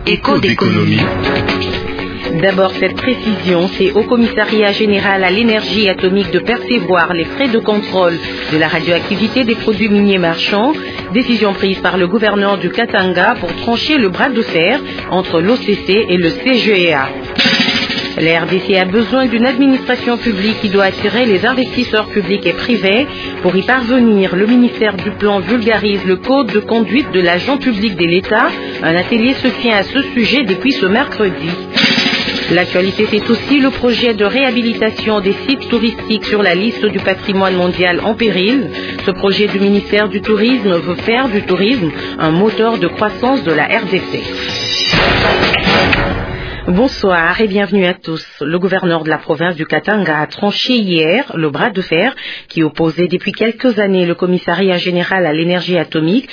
Écho d'économie. D'abord, cette précision, c'est au Commissariat général à l'énergie atomique de percevoir les frais de contrôle de la radioactivité des produits miniers marchands, décision prise par le gouverneur du Katanga pour trancher le bras de fer entre l'OCC et le CGEA. La RDC a besoin d'une administration publique qui doit attirer les investisseurs publics et privés. Pour y parvenir, le ministère du Plan vulgarise le code de conduite de l'agent public de l'État. Un atelier se tient à ce sujet depuis ce mercredi. L'actualité, c'est aussi le projet de réhabilitation des sites touristiques sur la liste du patrimoine mondial en péril. Ce projet du ministère du Tourisme veut faire du tourisme un moteur de croissance de la RDC. Bonsoir et bienvenue à tous. Le gouverneur de la province du Katanga a tranché hier le bras de fer qui opposait depuis quelques années le commissariat général à l'énergie atomique,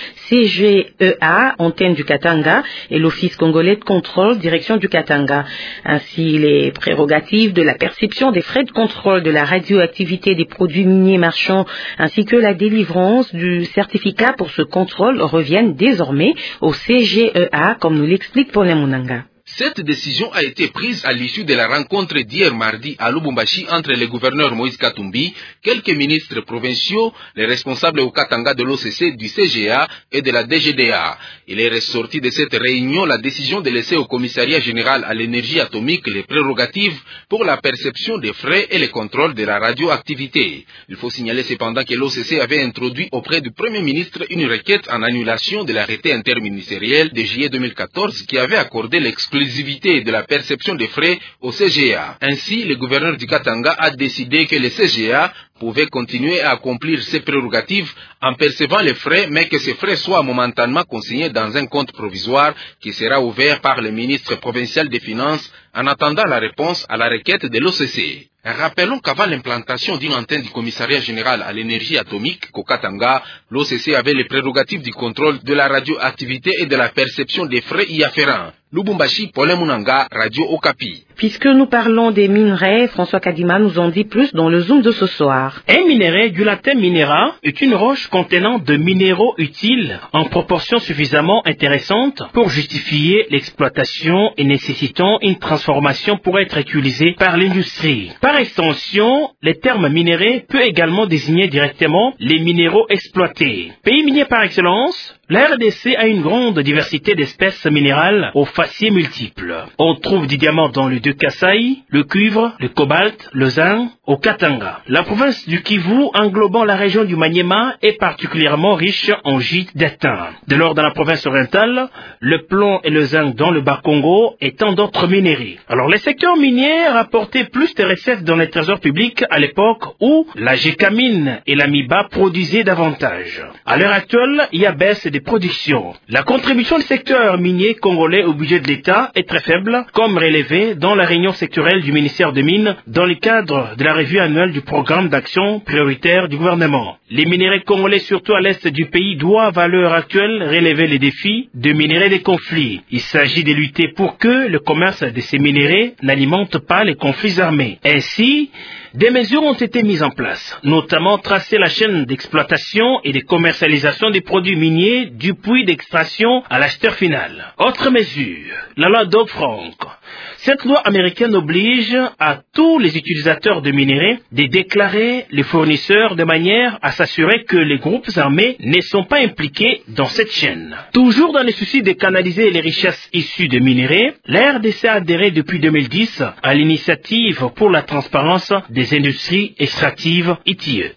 CGEA, antenne du Katanga, et l'Office congolais de contrôle, direction du Katanga. Ainsi, les prérogatives de la perception des frais de contrôle de la radioactivité des produits miniers marchands ainsi que la délivrance du certificat pour ce contrôle reviennent désormais au CGEA, comme nous l'explique Paulin Munanga. Cette décision a été prise à l'issue de la rencontre d'hier mardi à Lubumbashi entre le gouverneur Moïse Katumbi, quelques ministres provinciaux, les responsables au Katanga de l'OCC, du CGA et de la DGDA. Il est ressorti de cette réunion la décision de laisser au commissariat général à l'énergie atomique les prérogatives pour la perception des frais et le contrôle de la radioactivité. Il faut signaler cependant que l'OCC avait introduit auprès du Premier ministre une requête en annulation de l'arrêté interministériel de juillet 2014 qui avait accordé l'exclusivité de la perception des frais au CGA. Ainsi, le gouverneur du Katanga a décidé que le CGA pouvait continuer à accomplir ses prérogatives en percevant les frais, mais que ces frais soient momentanément consignés dans un compte provisoire qui sera ouvert par le ministre provincial des Finances en attendant la réponse à la requête de l'OCC. Rappelons qu'avant l'implantation d'une antenne du commissariat général à l'énergie atomique au Katanga, l'OCC avait les prérogatives du contrôle de la radioactivité et de la perception des frais y afférents. Lubumbashi, Paulin Munanga, Radio Okapi. Puisque nous parlons des minerais, François Kadima nous en dit plus dans le Zoom de ce soir. Un minerai du latin minera est une roche contenant de minéraux utiles en proportion suffisamment intéressante pour justifier l'exploitation et nécessitant une transformation pour être utilisée par l'industrie. Par extension, le terme minerai peut également désigner directement les minéraux exploités. Pays minier par excellence, la RDC a une grande diversité d'espèces minérales aux faciès multiples. On trouve du diamant dans le Kasaï, le cuivre, le cobalt, le zinc au Katanga. La province du Kivu, englobant la région du Maniema, est particulièrement riche en gîtes d'étain. De l'or dans la province orientale, le plomb et le zinc dans le Bas-Congo et tant d'autres minerais. Alors les secteurs miniers rapportaient plus de recettes dans les trésors publics à l'époque où la Gécamine et la Miba produisaient davantage. À l'heure actuelle, il y a baisse des productions. La contribution du secteur minier congolais au budget de l'État est très faible, comme relevé dans la réunion sectorielle du ministère des Mines dans le cadre de la revue annuelle du programme d'action prioritaire du gouvernement. Les minerais congolais, surtout à l'est du pays, doivent à l'heure actuelle relever les défis de minerais des conflits. Il s'agit de lutter pour que le commerce de ces minerais n'alimente pas les conflits armés. Ainsi, des mesures ont été mises en place, notamment tracer la chaîne d'exploitation et de commercialisation des produits miniers du puits d'extraction à l'acheteur final. Autre mesure, la loi Dodd-Frank. Cette loi américaine oblige à tous les utilisateurs de minerais de déclarer les fournisseurs de manière à s'assurer que les groupes armés ne sont pas impliqués dans cette chaîne. Toujours dans le souci de canaliser les richesses issues de minerais, la RDC a adhéré depuis 2010 à l'initiative pour la transparence des industries extractives ITIE.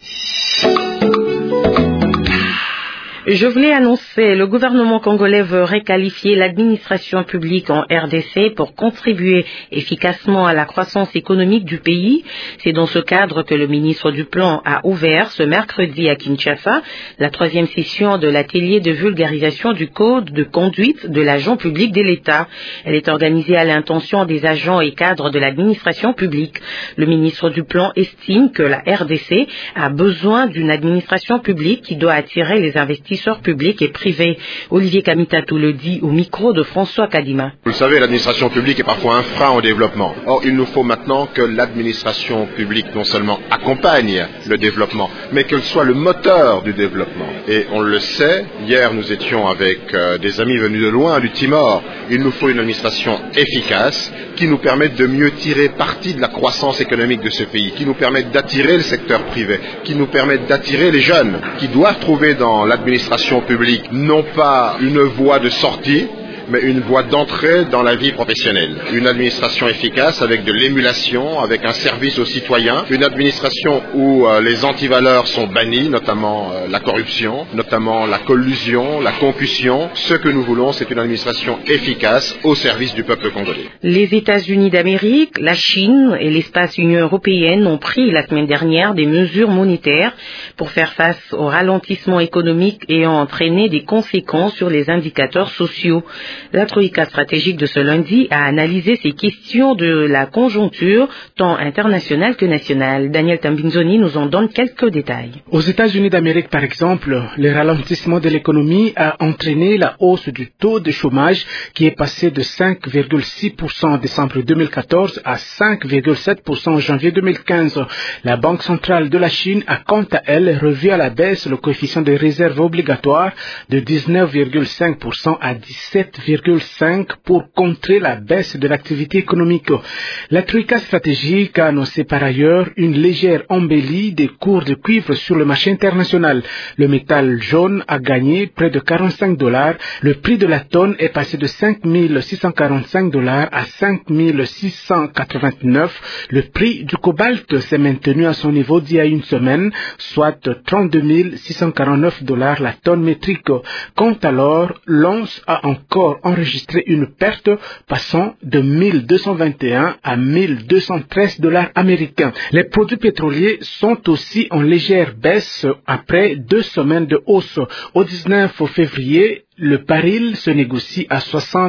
Je voulais annoncer, le gouvernement congolais veut requalifier l'administration publique en RDC pour contribuer efficacement à la croissance économique du pays. C'est dans ce cadre que le ministre du Plan a ouvert ce mercredi à Kinshasa la 3e session de l'atelier de vulgarisation du code de conduite de l'agent public de l'État. Elle est organisée à l'intention des agents et cadres de l'administration publique. Le ministre du Plan estime que la RDC a besoin d'une administration publique qui doit attirer les investisseurs investisseurs publics et privés. Olivier Kamitatou le dit au micro de François Kadima. Vous le savez, l'administration publique est parfois un frein au développement. Or, il nous faut maintenant que l'administration publique non seulement accompagne le développement, mais qu'elle soit le moteur du développement. Et on le sait, hier nous étions avec des amis venus de loin, du Timor. Il nous faut une administration efficace qui nous permette de mieux tirer parti de la croissance économique de ce pays, qui nous permette d'attirer le secteur privé, qui nous permette d'attirer les jeunes, qui doivent trouver dans l'administration publique non pas une voie de sortie, mais une voie d'entrée dans la vie professionnelle. Une administration efficace avec de l'émulation, avec un service aux citoyens, une administration où les antivaleurs sont bannis, notamment la corruption, notamment la collusion, la concussion. Ce que nous voulons, c'est une administration efficace au service du peuple congolais. Les États-Unis d'Amérique, la Chine et l'espace Union européenne ont pris la semaine dernière des mesures monétaires pour faire face au ralentissement économique ayant entraîné des conséquences sur les indicateurs sociaux. La Troïka stratégique de ce lundi a analysé ces questions de la conjoncture, tant internationale que nationale. Daniel Tambinzoni nous en donne quelques détails. Aux États-Unis d'Amérique, par exemple, le ralentissement de l'économie a entraîné la hausse du taux de chômage qui est passé de 5,6% en décembre 2014 à 5,7% en janvier 2015. La Banque centrale de la Chine a quant à elle revu à la baisse le coefficient de réserve obligatoire de 19,5% à 17,5% pour contrer la baisse de l'activité économique. La Troïka stratégique a annoncé par ailleurs une légère embellie des cours de cuivre sur le marché international. Le métal jaune a gagné près de $45. Le prix de la tonne est passé de $5,645 à $5,689. Le prix du cobalt s'est maintenu à son niveau d'il y a une semaine, soit $32,649 la tonne métrique. Quant à l'or, l'once a encore enregistré une perte passant de 1,221 à 1,213 $ américains. Les produits pétroliers sont aussi en légère baisse après 2 semaines de hausse. Au 19 février, le baril se négocie à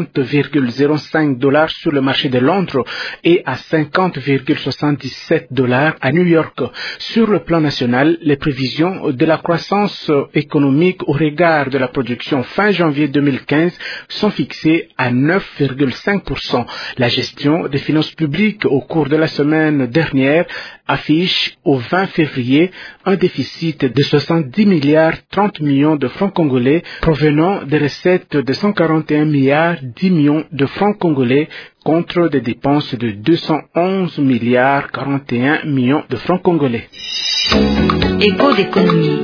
$60,05 sur le marché de Londres et à $50,77 à New York. Sur le plan national, les prévisions de la croissance économique au regard de la production fin janvier 2015 sont fixées à 9,5%. La gestion des finances publiques au cours de la semaine dernière affiche au 20 février un déficit de 70 milliards 30 millions de francs congolais provenant des recettes de 141 milliards 10 millions de francs congolais contre des dépenses de 211 milliards 41 millions de francs congolais. Écho d'économie.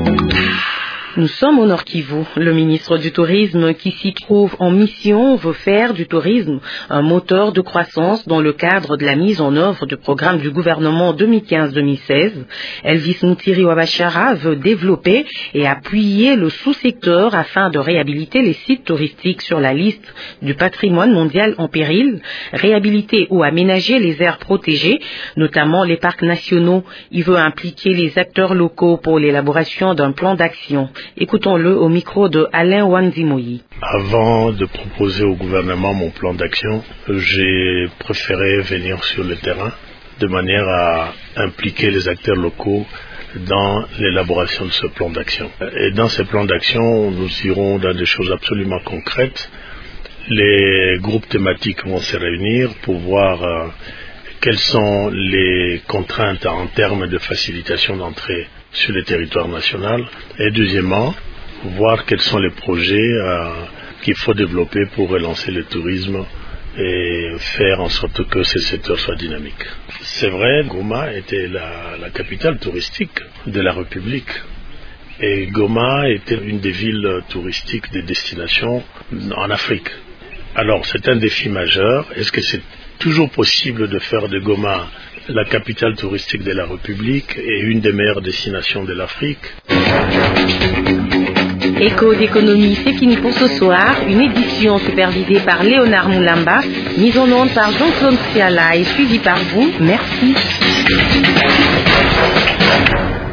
Nous sommes au Nord Kivu. Le ministre du Tourisme qui s'y trouve en mission veut faire du tourisme un moteur de croissance dans le cadre de la mise en œuvre du programme du gouvernement 2015-2016. Elvis Moutiri Wabachara veut développer et appuyer le sous-secteur afin de réhabiliter les sites touristiques sur la liste du patrimoine mondial en péril, réhabiliter ou aménager les aires protégées, notamment les parcs nationaux. Il veut impliquer les acteurs locaux pour l'élaboration d'un plan d'action. Écoutons-le au micro de Alain Wanzimoyi. Avant de proposer au gouvernement mon plan d'action, j'ai préféré venir sur le terrain de manière à impliquer les acteurs locaux dans l'élaboration de ce plan d'action. Et dans ce plan d'action, nous irons dans des choses absolument concrètes. Les groupes thématiques vont se réunir pour voir quelles sont les contraintes en termes de facilitation d'entrée sur le territoire national. Et deuxièmement, voir quels sont les projets qu'il faut développer pour relancer le tourisme et faire en sorte que ce secteur soit dynamique. C'est vrai, Goma était la capitale touristique de la République. Et Goma était une des villes touristiques des destinations en Afrique. Alors, c'est un défi majeur. Est-ce que c'est toujours possible de faire de Goma la capitale touristique de la République et une des meilleures destinations de l'Afrique? Écho d'économie, c'est fini pour ce soir. Une édition supervisée par Léonard Moulamba, mise en onde par Jean-Claude Siala et suivie par vous. Merci.